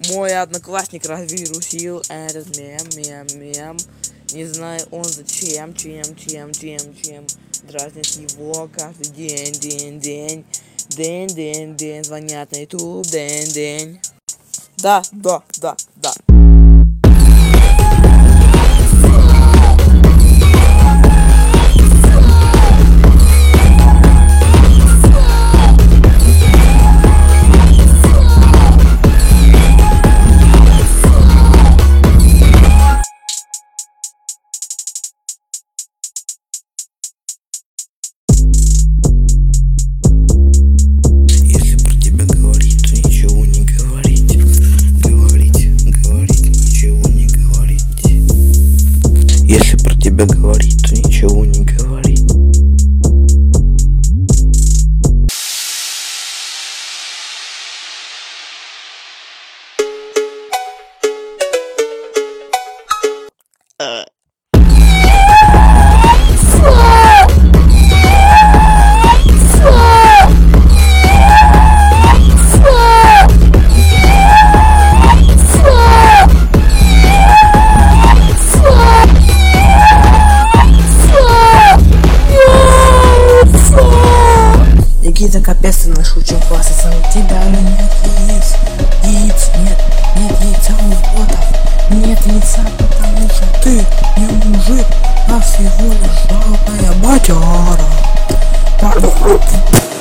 Мой одноклассник развирусил этот мем. Не знаю он зачем, чем. Дразнит его каждый день. День. Звонят на YouTube, день. Да. Если про тебя говорить, то ничего не говорить. Никита, капец, ты наш учил класса, сам тебя нет яиц, нет яйца у ботов, нет яйца, потому что ты не мужик, а всего лишь жалкая ботяра.